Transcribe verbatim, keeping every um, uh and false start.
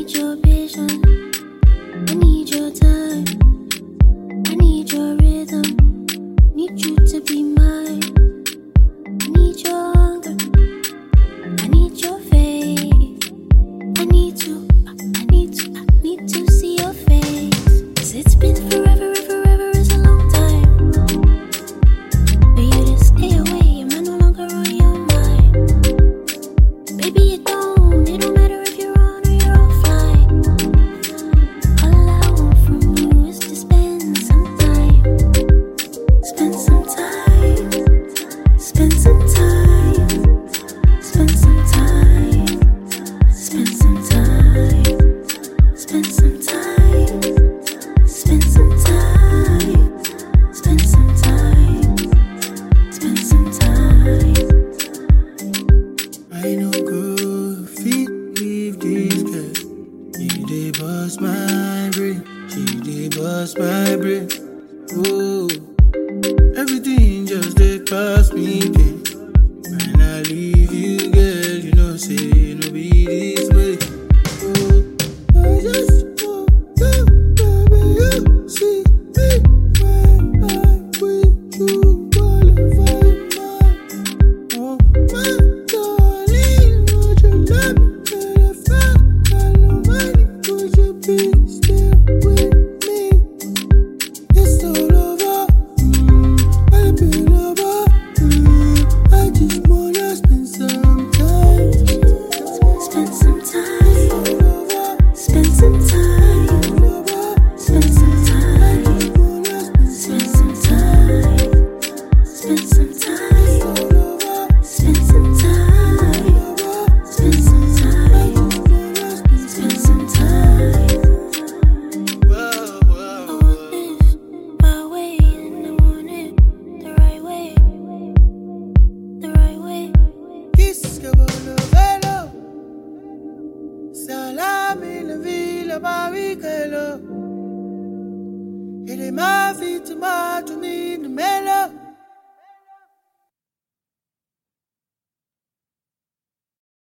need your vision. I need your time. I need your rhythm. Need you to be mine. I need your hunger. I need your faith. I need to, I need to, I need to see your face. 'Cause it's been forever, forever is a long time. For you to stay away, am I no longer on your mind? Baby, you don't, it don't matter if you're on or you're offline. All I want from you is to spend some time. Spend some time. Spend some time. Spend some time. Spend some time. Spend some time. Spend some time. Spend some time. Spend some time. I no go fit leave this girl. She dey bust my brain. She dey bust my brain. Oh, everything just dey pass me pain. When I leave you, girl, you know say no be this way. Oh, I just want you, baby. You see me when I'm with you, qualify mine. Oh, my darling, would you let me get a fire? I know money, would you be still with me? It's all over, mm, I feel over, mm, I just wanna spend some time. Spend some time. All over, Spend some time. all over, Spend some time. wanna spend Spend some time. Spend some time. all over, Spend some time. Spend some time. Spend some time. whoa, whoa, I want this my way, and I want it the right way. The right way. Kiss que volo velo, salami la villa barrichello. Et les ma vie, tu m'as tout mis de melo.